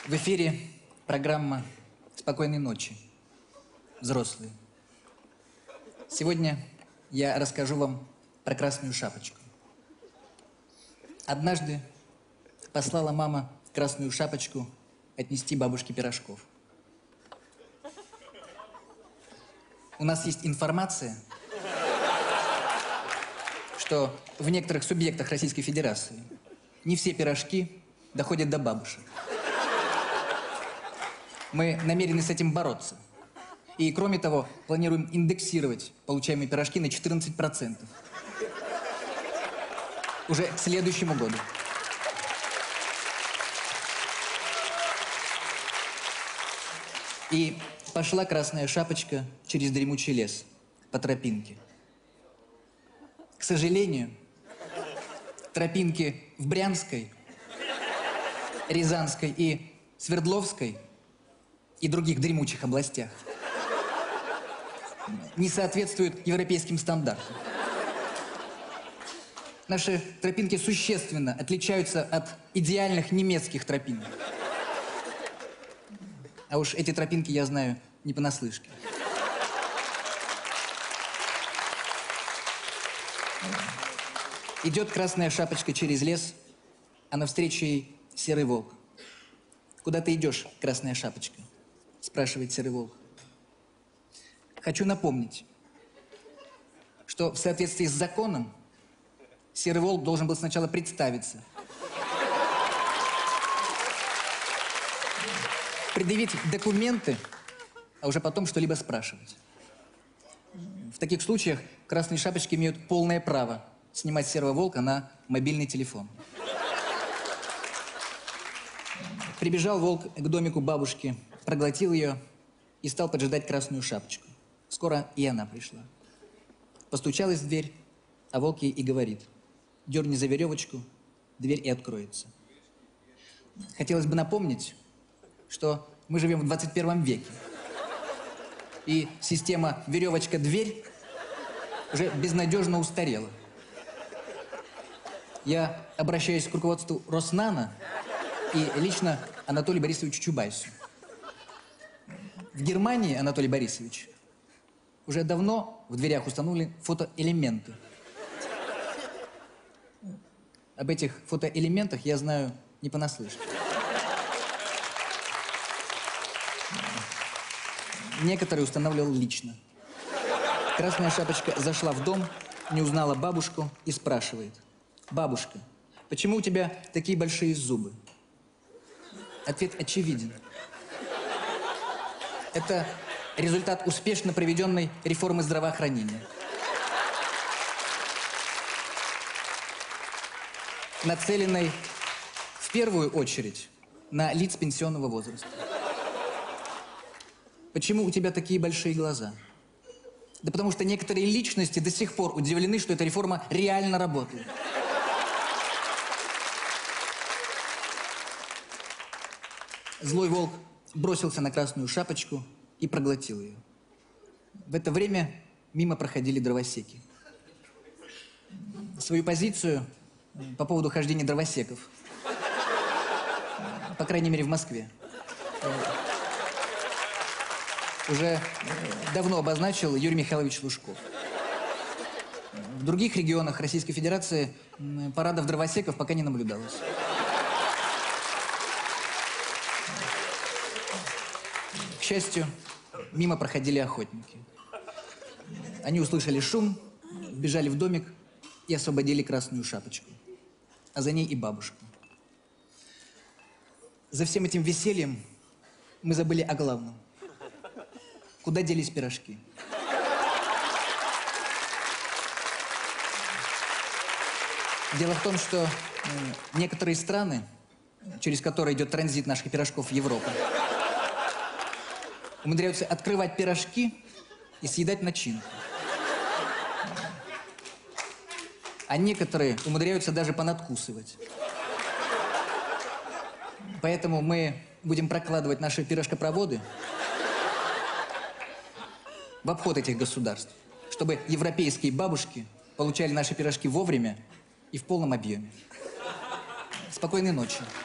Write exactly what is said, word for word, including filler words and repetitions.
В эфире программа «Спокойной ночи», взрослые. Сегодня я расскажу вам про Красную Шапочку. Однажды послала мама Красную Шапочку отнести бабушке пирожков. У нас есть информация, что в некоторых субъектах Российской Федерации не все пирожки доходят до бабушек. Мы намерены с этим бороться. И, кроме того, планируем индексировать получаемые пирожки на четырнадцать процентов. Уже к следующему году. И пошла Красная Шапочка через дремучий лес по тропинке. К сожалению, тропинки в Брянской, Рязанской и Свердловской и других дремучих областях не соответствуют европейским стандартам. Наши тропинки существенно отличаются от идеальных немецких тропинок. А уж эти тропинки я знаю не понаслышке. Идет Красная Шапочка через лес, а навстречу ей Серый Волк. «Куда ты идешь, Красная Шапочка?» – спрашивает Серый Волк. Хочу напомнить, что в соответствии с законом Серый Волк должен был сначала представиться, предъявить документы, а уже потом что-либо спрашивать. В таких случаях Красные Шапочки имеют полное право снимать Серого Волка на мобильный телефон. Прибежал волк к домику бабушки, проглотил ее и стал поджидать Красную Шапочку. Скоро и она пришла. Постучалась в дверь, а волк ей и говорит: дерни за веревочку, дверь и откроется. Хотелось бы напомнить, что мы живем в двадцать первом веке. И система веревочка-дверь уже безнадежно устарела. Я обращаюсь к руководству Роснана и лично Анатолию Борисовичу Чубайсу. В Германии, Анатолий Борисович, уже давно в дверях установлены фотоэлементы. Об этих фотоэлементах я знаю не понаслышке. Некоторые устанавливал лично. Красная Шапочка зашла в дом, не узнала бабушку и спрашивает: «Бабушка, почему у тебя такие большие зубы?» Ответ очевиден. Это результат успешно проведенной реформы здравоохранения, нацеленной в первую очередь на лиц пенсионного возраста. Почему у тебя такие большие глаза? Да потому что некоторые личности до сих пор удивлены, что эта реформа реально работает. Злой волк бросился на Красную Шапочку и проглотил ее. В это время мимо проходили дровосеки. Свою позицию по поводу хождения дровосеков, по крайней мере в Москве, уже давно обозначил Юрий Михайлович Лужков. В других регионах Российской Федерации парадов дровосеков пока не наблюдалось. К счастью, мимо проходили охотники. Они услышали шум, бежали в домик и освободили Красную Шапочку, а за ней и бабушку. За всем этим весельем мы забыли о главном. Куда делись пирожки? Дело в том, что некоторые страны, через которые идет транзит наших пирожков в Европу, умудряются открывать пирожки и съедать начинку. А некоторые умудряются даже понадкусывать. Поэтому мы будем прокладывать наши пирожкопроводы в обход этих государств, чтобы европейские бабушки получали наши пирожки вовремя и в полном объеме. Спокойной ночи.